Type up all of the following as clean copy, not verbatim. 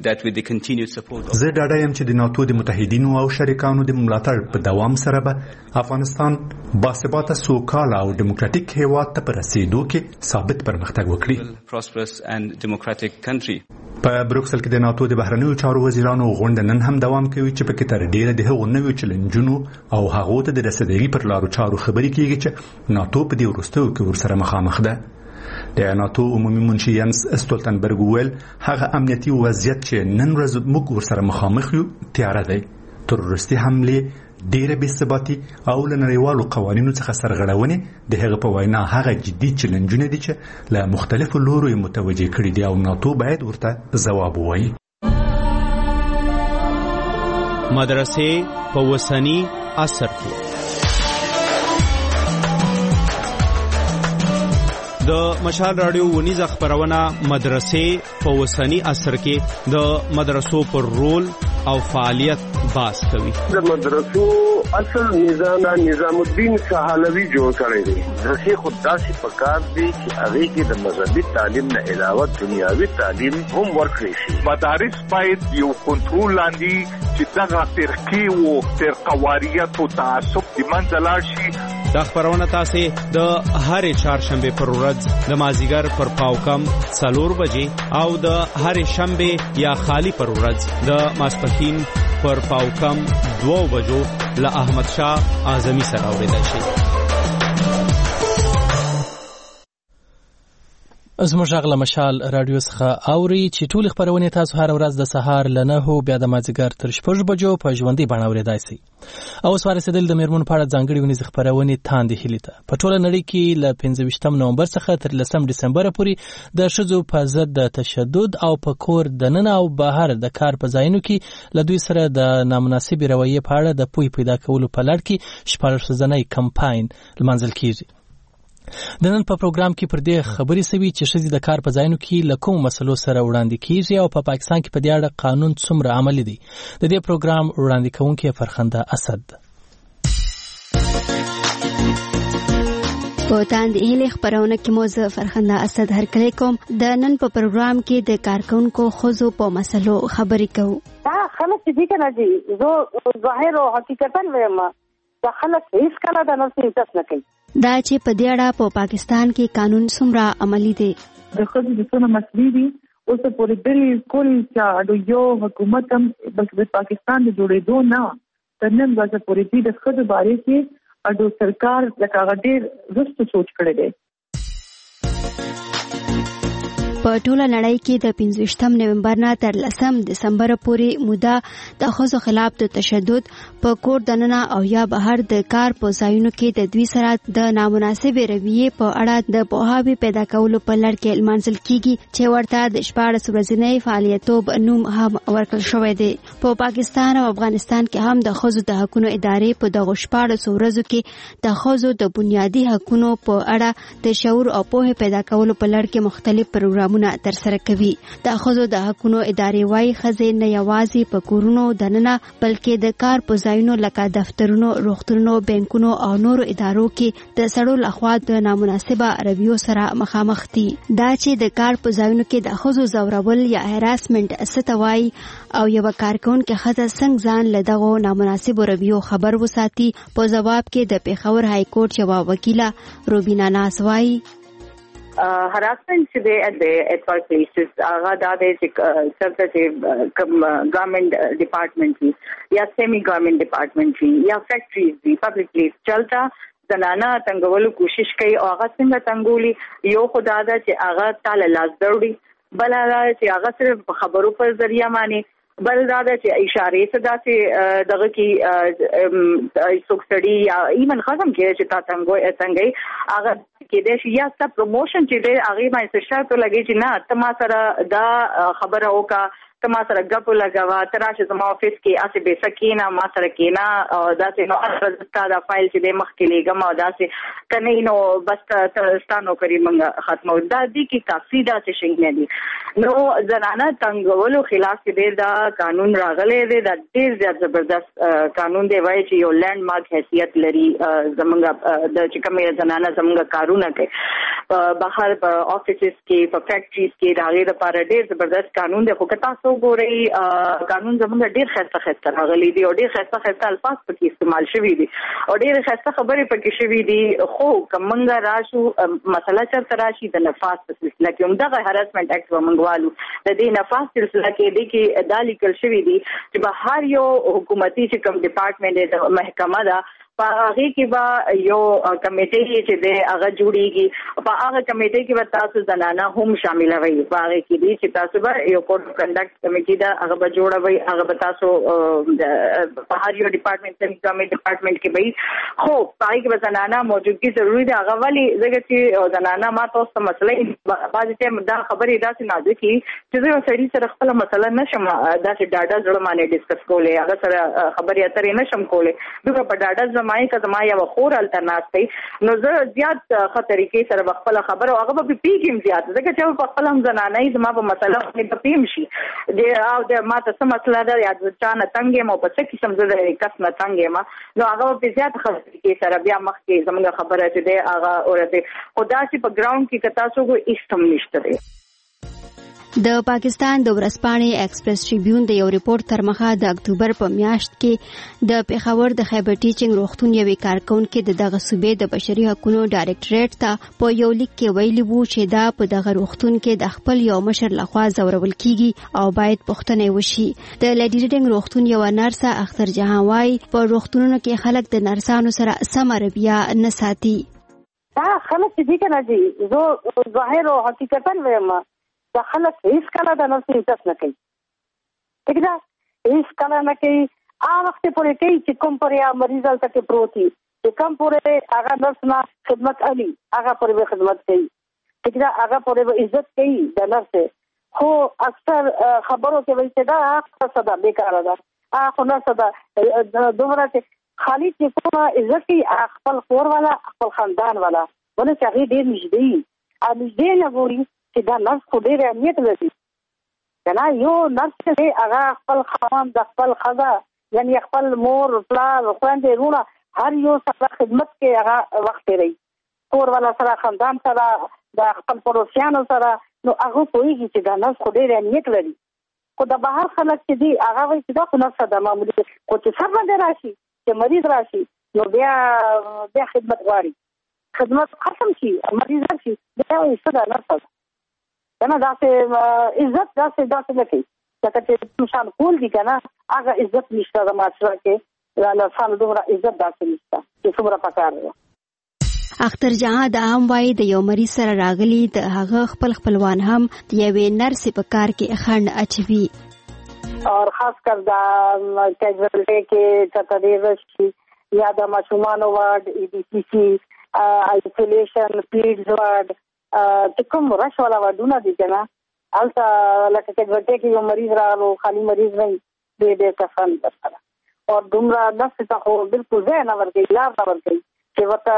that with the continued support زه ډاډه یم چې د ناتو د متحدینو او شریکانو د ملاتړ په دوام سره به افغانستان باثباته سوکاله او دیموکراتیک هیواد ته په رسیدو کې ثابت پرمختګ وکړي. prosperous and democratic country. په بروکسل کې د ناتو د بهرنیو چارو وزیرانو غونډه نن هم دوام کوي چې په کې تر ډیره د هغو نویو چیلنجونو او هغو ته د رسیدګۍ پر لارو چارو خبرې کیږي چې ناتو په دې وروستیو کې ورسره مخامخ ده. د ناتو عمومي منشي ینس استولتنبرګ ویل هغه امنیتي وضعیت چې نن ورځ موږ ورسره مخامخ یو تیاره دی. تروریستي حملې ډیره بېثباتي او له نړیوالو قوانینو څخه سرغړونې د هغه په وینا هغه جدي چیلنجونه دي چې له مختلفو لورو یې متوجه کړي دي او ناتو باید ورته ځواب ووایي. مدرسې په وسني عصر کې د مشال رادیو ونیزه خبرونه مدرسې په وسني عصر کې د مدرسو پر رول او فعالیت باس کوي. د مدرسو اصل نظام الدین سهالوی جوړ کړی دی. مدرسې خود داسې پکار دی چې هغه کې د مذهبي تعلیم نه علاوه دنیاوي تعلیم هم ورکړي شي. مدارس باید یو کنټرول لاندې چې دغه فرقې او فرقواریت او تعصب د منځ لاړ شي. دا خبرونه تاسو د هرې چهارشنبه پر ورځ د مازیګر پر پاوکم 4 بجې او د هرې شنبه یا خالی پر ورځ د ماسپښین پر پاوکم 2 بجو له احمد شاه اعظمي سره اوریدل شي. زموږ غږ مشال رادیو څخه اوري چې ټول خبرونه تاسو هر ورځ د سهار ل 9 بیا د مازیګر تر 6 بجو په ژوندۍ بڼه اوریدای شئ. او سوارسدل د میرمن په اړه ځانګړي ونیز خبرونه تاندې هلیته په ټوله نړۍ کې ل 15 نومبر څخه تر 10 دسمبر پورې د شذو په ضد د تشدد او په کور د نن او بهر د کار په ځایونو کې له دوی سره د نامناسب رویې په اړه د پوی پیدا کولو په لړ کې شپږ کمپاین لمنځل کیږي. د نن په پروګرام کې پر دې خبرې سوي چې ښځې د کار په ځایونو کې له کوم مسلو سره وړاندې کیږي او په پاکستان کې په دې اړه قانون څومره عملي دی. د دې پروګرام وړاندې کوونکی فرخنده اسد. په تاندې هلي خبرونه کې موزه فرخنده اسد هرکلی کوم. د نن په پروګرام کې د کارکونکو خزو په مسلو خبرې کوو. دا خلک دي کنه دي زه ظاهر او حقیقتا وایم دا خلک هیڅ کله د نفس عزت نه کوي. دا چې په دې اړه په پاکستان کې قانون څومره عملي دی. د خځو د څونه مسلې دي اوس پورې بالکل چې یو حکومت هم بلکې د پاکستان د جوړېدو نه تر نن ورځې پورې د خځو باره کې اډو سرکار لکه ډېر رښتو سوچ کړی دی. په ټوله نړۍ کې د 15 نومبر نه تر 10 دسمبر پورې موده د ښځو خلاف د تشدد په کور دننه او یا بهر د کار په ځایونو کې د دوی سره د نامناسبې رویې په اړه د پوهاوي پیدا کولو په لړ کې لمانځل کیږي چې ورته د 14 ورځنۍ فعالیتوب نوم هم ورکړل شوی دی. په پاکستان او افغانستان کې هم د ښځو د حقوقو ادارې په دغه 14 ورځو کې د ښځو د بنیادي حقوقو په اړه د شعور او پوهه پیدا کولو په لړ کې مختلف پروګرامونه تر سره کوي. د ښځو د حقوقو ادارې وايي ښځې نه یوازې په کورونو دننه بلکې د کار په ځایونو لکه دفترونو، روغتونونو، بانکونو او نورو ادارو کې د سړو لخوا د نامناسبه رویو سره مخامخ دي. دا چې د کار په ځایونو کې د ښځو ځورول یا هراسمنټ څه ته وایي او یو کارکونکې ښځه څنګه ځان له دغو نامناسبو رویو خبر وساتي، په جواب کې د پیښور های کورټ یوه وکیله روبینا ناز وایي harassment چې at workplaces هغه دا دی چې څنګه چې ګورنمنت ډپارټمنټ وي یا سیمی ګورنمنت ډپارټمنټ وي یا فیکټریز وي پبلک پلیس چلتا زنانه تنګولو کوشش کوي او هغه څنګه تنګولي یو خدا دا چې هغه تعالی لاس ضروري بل هغه چې هغه صرف خبرو پر ذریعہ معنی بل دا چې اشاره صدا چې دغه کې سوکسړي یا ایمن خزم کې چې تا څنګه هغه کې د شیا ست پروموشن چې د هغه باندې شرط لګي چې نه تما سره دا خبره وکا تما سره غپ لګوا تراشه زما افیس کې اسه به سکینا ما سره کینا او دا چې نو استا دا فایل چې د مخ کې لګم او دا چې کني نو بس ستانو کوي منګه ختمو دا دي کې کافي دا چې شي نه دي نو زنانه تنګولو خلاف کې دا قانون راغلی دی دا ډیر زیات زبردست قانون دی وایي چې یو لینډ مارک حیثیت لري زمونږ د چې کومه زنانه زمونږ کارونه کوي بهر په افیسز کې په فیکټریز کې دا غیر لپاره ډیر زبردست قانون دی خو که تاسو وګورئ قانون زموږ ډېر خسته راغلي دي او ډېر خسته الفاظ پکې استعمال شوي دي او ډېر خسته خبرې پکې شوي دي. خو کومنګ راشو مسله چرته راشي د نفاذ په سلسله کې همدغه هراسمنټ اکټ ومنګوالو د دې نفاذ سلسله کې د کې دا لیکل شوي دي چې به هر یو حکومتي چې کوم ډپارټمنټ د محکمه ده په هغه کې به یو کمیټه چې د هغه جوړیږي په هغه کمیټه کې به تاسو زنانه هم شامل وي. په هغه کې دي چې تاسو به یو کوډ اف کنډکټ کمیټه ده هغه به جوړوي هغه به تاسو په هر یو ډپارټمنټ کې به خو په هغه کې به زنانه موجودګي ضروری ده. هغه ولی ځکه چې زنانه ما تاسو ته مسله بعض ټیم دا خبرې داسې نازکي چې زه سړي سره خپل مسله نشم داسې ډاډه زړه باندې ډیسکس کولای هغه سره خبرې اترې نشم کولای دغه په ډاډه زمای کزما یو خور الټرناتیو نو زه زیات خطرې کې سره خپل خبره هغه به پیګم زیات ځکه چې په خپل هم زنانه زما په مسله باندې پیم شي د ما ته سم مسله ده یا د چانه تنګې مو په څه قسم زه کس نه تنګې ما نو هغه په زیات خطرې کې سره بیا مخ کې زموږ خبره چې ده هغه اورته خدا چې په ګراوند کې کتا سو کو استم نشته ده. د پاکستان د ورځپاڼې ایکسپریس ټریبیون د یو ریپورت تر مخه د اکتوبر په میاشت کې د پیښور د خیبر ټیچینګ روغتون یوې کارکونکو د دغه صوبې د بشري حقوقو ډایریکټریټ ته په یو لیک کې ویلي وو چې دا په دغه روغتون کې د خپل یو مشر لخوا ځورول کیږي او باید پوښتنه وشي. د لیډي ریډینګ روغتون یو نرسه اختر جهان وايي په روغتونونو کې خلک د نرسانو سره سم رویه نه ساتي. دا خلک دې کنه دي زه ظاهر او حقیقتا وایم دا خلک هیڅ کله د نرسي عزت نه کوي. ٹھیک ده هیڅ کله نه کوي هغه وخت پورې کوي چې کوم پرې مریض هلته کې پروت وي چې کوم پورې هغه نرس نه خدمت علي هغه پورې به خدمت کوي. ٹھیک ده هغه پورې به عزت کوي د نرس. خو اکثر خبرو کې وایي چې دا هغه صدا بیکاره ده هغه نرس ده دومره چې خالي چې کومه عزت کوي خپل کور والا خپل خاندان والا ولې چې هغه ډېر نږدې نه ګوري چې دا نرس خو ډېر اهمیت لري کنه. یو نرس دی هغه خپل خاوند د خپل ښځه یعنی خپل مور پلار خویندې وروڼه هر یو سره خدمت کې هغه وخت تېروي کور والا سره خاندان سره د خپل پړوسیانو سره نو هغه پوهېږي چې دا نرس خو ډېر اهمیت لري. خو د بهر خلک چې دي هغه وایي چې دا خو نرسه ده معمولي خو چې سر باندې راشي چې مریض راشي نو بیا خدمت غواړي خدمت ختم شي مریض راشي بیا وایي څه ده نرسه ده کنه داسې عزت داسې نه کوي لکه چې مشان کول دي کنه هغه عزت نشته د معاشره کې د نرسانو دومره عزت داسې نشته چې څومره پکار دی. اختر جهان د هم وايي د یو مریض سره راغلي د هغه خپلوان هم د یوې نرسې په کار کې خنډ اچوي او خاص کر د کیجوالټي کې تدریس شي یا د ماشومانو وارډ ای ډي سی سی آیسولیشن پیډز وارډ چې کوم رش والا وادونه دي کنه هلته لکه کیجوالټي کې یو مریض راغلو خالي مریض نه ډېر کسان سره او دومره نفس ته خو بالکل ځای نه ورکوي لار نه ورکوي چې ورته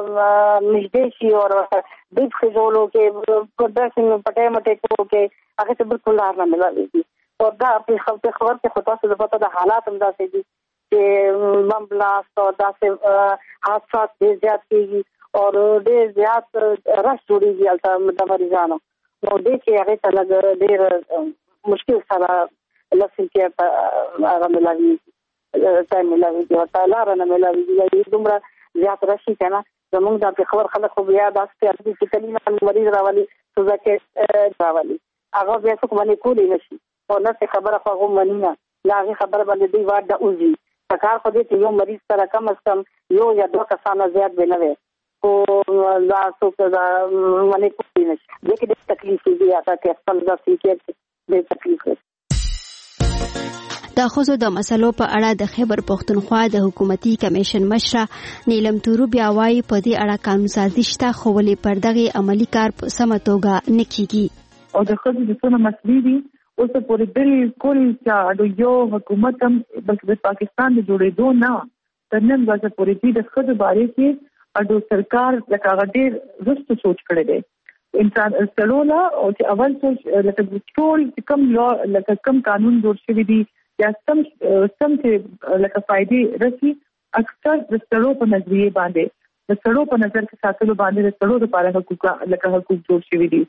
نږدې شي او ورته ډیپ خجولو کې ډرسینګ پټې مټې کو کې هغه ته بالکل لار نه ملایږي. او دا په خبر کې خو تاسو د پته د حالات هم داسې دي چې بم بلاست او داسې حادثات ډېر زیات کېږي او ډېر زیات رش جوړېږي هلته د مریضانو نو دې کې هغې ته لږ ډېر مشکل سره لسل کې هغه ملاوېږي ټایم ملاوېږي ورته لاره نه ملاوېږي دومره زیات رشي که نه زمونږ دا پېښور خلک خو بیا داسې ارزي چې کلي مریض راولي سوزکې راولي هغه بیا څوک منې کولی نه شي او نرسې خبره خو هغه مني نه له هغې خبره باندې دوی واټ د اوځي پکار خو دې چې یو مریض سره کم از کم یو یا دوه کسانه زیات به نه وي خو دا څوک دا منې کولی نه شي دې کې ډېر تکلیف دي هغه کې خپل داسې کې ډېر تکلیف دی. د ښځو د مسلو په اړه د خیبر پښتونخوا د حکومتي کمیشن مشره نیلم تورو بیا وايي په دې اړه قانون سازي شته خو ولې پر دغه عملی کار په سمه توګه نه کیږي او د ښځو د څونه مسلې دي اوس پورې بالکل چې یو حکومت هم بلکې د پاکستان د جوړېدو نه تر نن ورځې پورې د ښځو باره کې اډو سرکار لکه هغه ډېر رسته سوچ کړی دی انسان استلولا او چې اول سوچ لکه ټول کم لا لکه کم قانون جوړ شوی دی یا سم چې لکه فائدې رسي اکثر د سړو په نظریه باندې د سړو په نظر کې ساتلو باندې د سړو لپاره حقوق جوړ شوی دي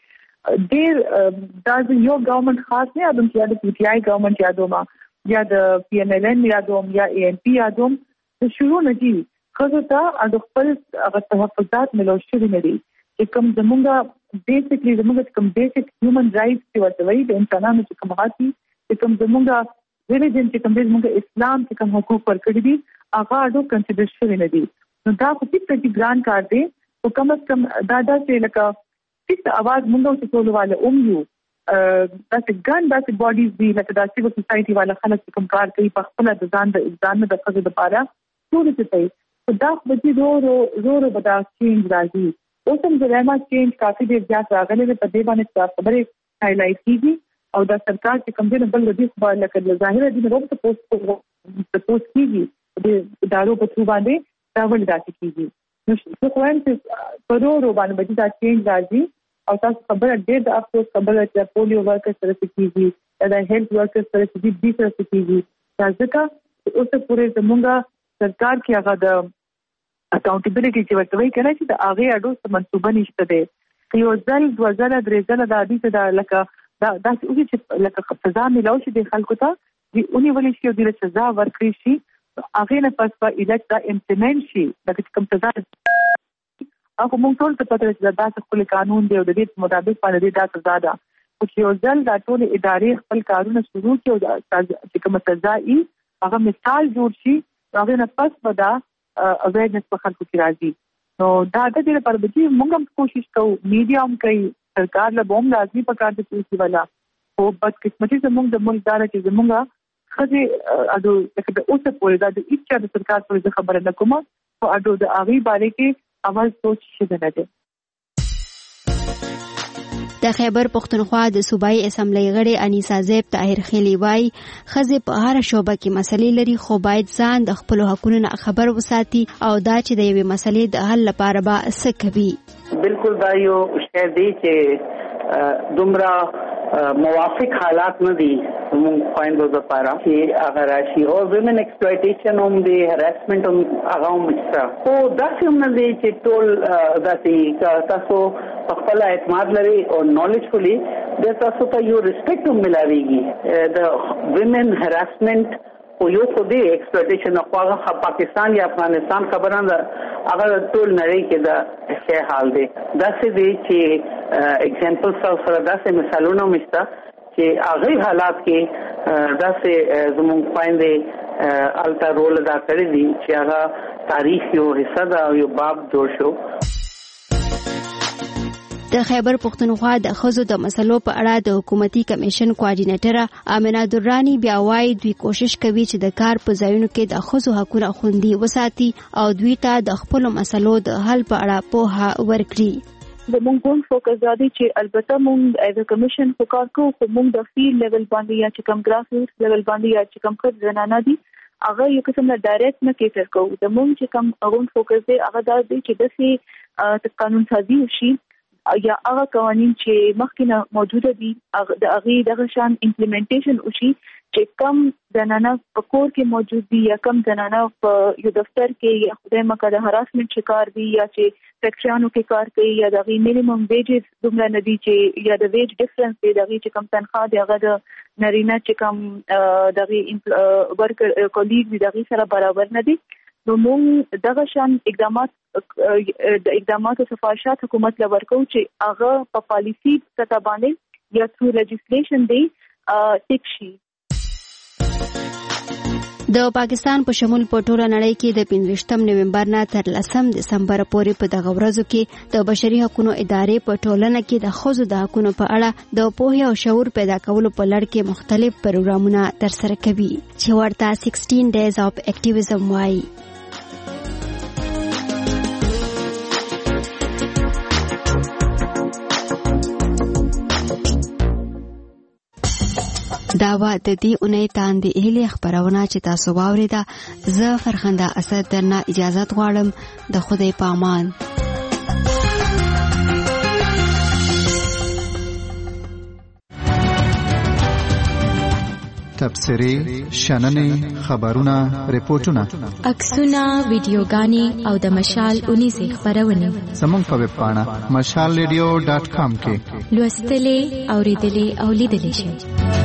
ډیر دا یو ګورنمنت خاص نه یادوم چې د پی ټی آی ګورنمنت یادوم یا د پی ان ایل ان یادوم یا ای ان پی یادوم شروع نه دي خو ته د خپل هغه تحفظات ملوث شوي نه دي چې کوم زمونږ بیسیکلی زمونږ کوم بیسیک هیومن رائټس چې ورته وایي د انسانانو چې کوم حقوق چې کوم زمونږ ریلیجن چې کوم زمونږ اسلام چې کوم حقوق ورکړي دي هغه اډو کنسیډر شوي نه دي نو دا خو هیڅ ګران کار دی او کم از کم دا چې لکه هیڅ आवाज مونږ ته ټول والے یو داسې ګان داسې باډیز دي لکه د سیویل سوسایټي والا خلک کوم کار کوي په خپل د ځان د خزو لپاره ټول څه کوي دا خو به زور بدا چینج راځي اوس هم د راما چینج کافي ډیر زیات راغلی په دې باندې خبرې هایلایټ کیږي او دا سرکار چې کوم دې بل ردی خبر لکه ظاهر دي نو په پوسټ کیږي د ادارو په ثبوت باندې دا ول داسې کیږي نو څه کوم چې پرورو باندې دا چینج راځي او تاسو خبره ډېر د افسوس خبره چې پولیو ورکر سره کیږي دا هیلث ورکر سره کیږي سره کیږي ځکه اوس پورې زمونږه سرکار کې هغه د اکاونټیبিলিټي چې ورته وایي کنه چې د هغه اډو منصوبه نشته ده یو ځل دوه ځله درې ځله د عادي ته د لکه دا چې لکه سزا ملو شي د خلکو ته دی اونې ولې شي د سزا ورکړي شي هغه نه پس په الټ دا امپلیمنٹ شي دا کوم سزا هغه مونږ ټول ته پته چې دا خپل قانون دی او د دې مطابق باندې دا سزا ده او چې یو ځل دا ټول ادارې خپل کارونه شروع کړي او چې کوم سزا یې هغه مثال جوړ شي هغه نه پس ودا اویرنس په خلکو کې راځي نو دا د دې لپاره چې موږ هم کوشش کوو میډیا هم کوي سرکار له بوم لازمي پکار دي چې والا او بد قسمتي زموږ د ملک دار چې زموږه خځه اډو د اوسه پورې د اچا د سرکار پورې خبره نه کومه او اډو د اغي باره کې اول سوچ شي نه ده د خیبر پختونخوا د صوبایي اسمبلی غړي انیسا زیب طاهر خیلی وای خځه په هر شوبه کې مسلې لري خو باید ځان د خپل حقوقو خبر وساتي او دا چې د یوې مسلې د حل لپاره به څه کوي بالکل دا یو شی دی چې دومره موافق حالات نه دي موږ خويندو لپاره چې هغه راشي او ویمن ایکسپلویټیشن هم دی هراسمنت هم هغه هم شته او دا څه نه دی چې ټول داسې تاسو خپل اعتماد لري او نالجفلی د تاسو ته یو ریسپیکټ هم ملاويږي د ویمن هراسمنت او یو خو دی ایکسپلویټیشن خو پاکستان یا افغانستان خبره ده هغه ټول نړۍ کې دا څه حال دی دا څه دی چې اگزامپل سره دا څه مثالونه مشته چې هغه حالات کې دا څه زموږ پاندې الټا رول ادا کړی دي چې هغه تاریخ یو حصہ دا یو باب جوړ شو د خیبر پختونخوا د خزو د مسلو په اړه د حکومتي کمیشن کوارډینیټر امینه درانی بیا وايي دوی کوشش کوي چې د کار په ځایونو کې د خزو حقوقو خوندي وساتي او دوی ته د خپل مسلو د حل په اړه پوهه ورکړي د مونږ فوکس دی چې البته مونږ ایز ا کمیشن فوکس کوو چې مونږ د فیلډ لیول باندې یا چې کم ګراس روټ لیول باندې یا چې کم خد زنانه دي هغه یو قسم نه ډایرکټ نه کیټر کوو د مونږ چې کم اون فوکس دی هغه دا دی چې د قانون سازي وشي یا هغه قوانين چې مخکې موجوده دي د هغه دغه شان امپلیمنټیشن وشي چې کم زنانه په کور کې موجود دي یا کم زنانه په یو دفتر کې یا خدای مکه د هراسمنت شکار دي یا چې فیکټریانو کې کار کوي یا د مینیمم ویجز دومره نه دي چې یا د ویج ډیفرنس دی د چې کم تنخواه دی هغه د نارینه چې کم د ورکر کولیګ دی دغه سره برابر نه دي نو موږ دغه شان اقدامات او سفارشات حکومت له ورکو چې هغه په پالیسی سطح باندې یا ثرو لیجسلیشن دی ټیک شي د پاکستان په شمول په ټوله نړۍ کې د 15 نومبر نه تر 10 دسمبر پورې په دغه ورځو کې د بشري حقوقو ادارې په ټولنه کې د خزو د حقوقو په اړه د پوهه او شعور پیدا کولو په لړ کې مختلف پروګرامونه ترسره کوي چې ورته 16 days of activism وایي داوا د دې اونۍ تاندې اهلي خبرونه چې تاسو واوریده زه فرخنده اسد درنه اجازه غواړم د خدای په امان تبصرې، شننې، خبرونه، ریپورتونه، عکسونه، ویډیوګانې او د مشال 19 خبرونه زموږ په ویب پاڼه mashalradio.com کې لوستلې، اوریدلې او لیدلې شئ.